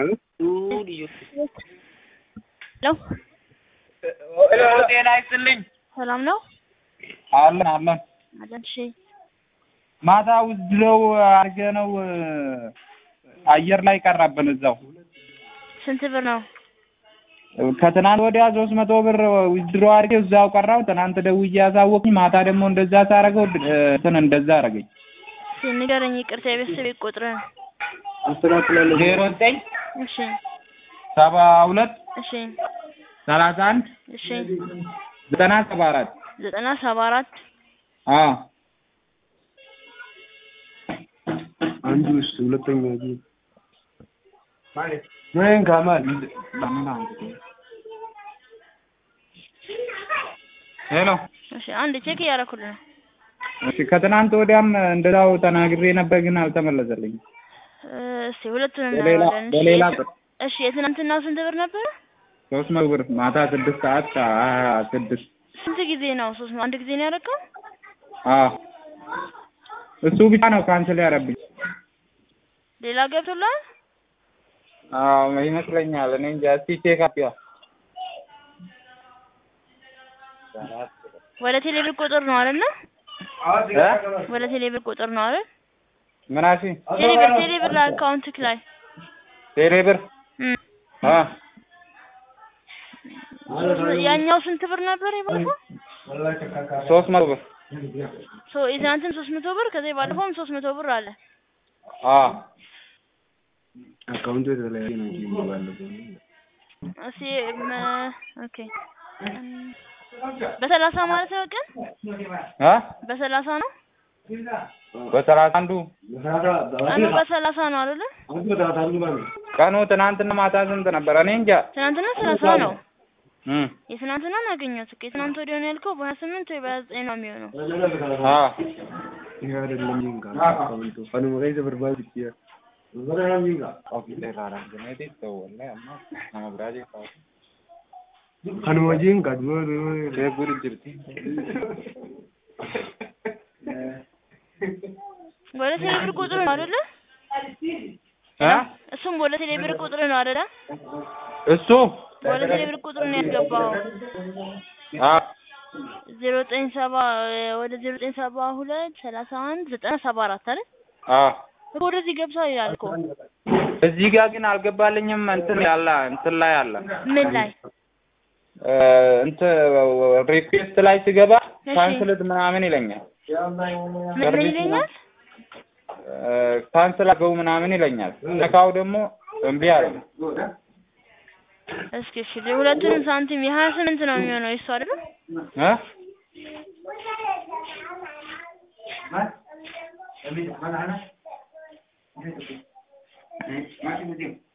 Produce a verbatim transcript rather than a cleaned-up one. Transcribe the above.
ሄሎ ሄሎ ጤና ይስጥልኝ። ሰላም ነው? አለን አለን አለን። እሺ ማታ ውዝድረው አርገነው አየር ላይ ቀረብን እዛው። ስንት ብር ነው? ከትናንት ወዲያ ሶስት መቶ ብር ውዝድሮ አርገ እዛው ቀራው። ትናንት ደውዬ ያሳወቅኝ ማታ ደግሞ እንደዛ ታረገው እንትን እንደዛ አረገኝ። ንገረኝ። ይቅርታ የቤተሰብ ቁጥርን ዜሮ ዘጠኝ እሺ ሰባ ሁለት እሺ ሰላሳ አንድ እሺ ዘጠና ሰባ አራት ዘጠና ሰባ አራት አዎ አንዱ እሱ ሁለተኛ ጊዜ ማለት ምን ካማል ሄሎ እሺ አንድ ቼክ ያረኩልህ ነው። እሺ ከትናንት ወዲያም እንደዛው ተናግሬ ነበር ግን አልተመለሰልኝም። እሺ ሁለቱንም በሌላ በሌላ እሺ የትናንትናው ስንት ብር ነበር? ሶስት መቶ ብር ማታ ስድስት ሰዓት ስድስት ስንት ጊዜ ነው? ሶስት አንድ ጊዜ ነው ያደረገው? አዎ እሱ ብቻ ነው ካንሰል ያረብኝ። ሌላ ገብቶላል? አዎ ይመስለኛል። እኔ እንጃ እስኪ ቼክ አድርጊዋ። ወደ ቴሌብር ቁጥር ነው አይደል? ወደ ቴሌብር ቁጥር ነው አይደል? ምን አልሽ? ቴሌብር ቴሌብር አካውንትክ ላይ ቴሌብር እም አ ያኛው ስንት ብር ነበር ይባላል? ሶስት መቶ ብር ሶ ኢዛንተም ሶስት መቶ ብር ከዚህ ባለፈውም ሶስት መቶ ብር አለ። አ አካውንቱ የተለያየ ነው የሚባለው። እሺ ኦኬ በሰላሳ ማለት ነው ቀን አ በሰላሳ ነው በሰላሳ አንዱ ቀኑ በሰላሳ ነው አይደል? ቀኑ ትናንትና ማታ ስንት ነበር? እኔ እንጃ ትናንትና ሰላሳ ነው። እም የትናንትና አገኘሁት። የትናንት ወዲያ ነው ያልከው በሃያ ስምንት ወይ በሃያ ዘጠኝ ነው የሚሆነው። አ ይሄ አይደለም ይንጋ አካውንቱ ፈኑ ወይዘ በርባል ይያ ወራም ይንጋ ኦኬ ለራራ ገነዴ ተወለ አማ አማብራጄ ታው ፈኑ ወጂን ጋድሞ ለጉር ጅርቲ ወደ ቴሌብር ቁጥር ነው አይደል? አ እሱም ወደ ቴሌብር ቁጥር ነው አይደል? እሱ ወደ ቴሌብር ቁጥር ነው ያስገባው። አ ዜሮ ዘጠኝ ሰባ ወደ ዜሮ ዘጠኝ ሰባ ሁለት ሰላሳ አንድ ዘጠና ሰባ አራት አይደል? አ ወደዚህ ገብቷል ይላል እኮ። እዚህ ጋር ግን አልገባልኝም። እንትን ያለ እንትን ላይ አለ። ምን ላይ? እንትን ሪኩዌስት ላይ ሲገባ ካንስልድ ምናምን ይለኛል። ምን ይለኛል? ካንስል አገው ምናምን ይለኛል። ለካው ደግሞ እምቢ አለኝ። እስኪ እሺ ሁለቱንም ሳንቲም የሃያ ስምንት ነው የሚሆነው እሱ አይደል? እ ማን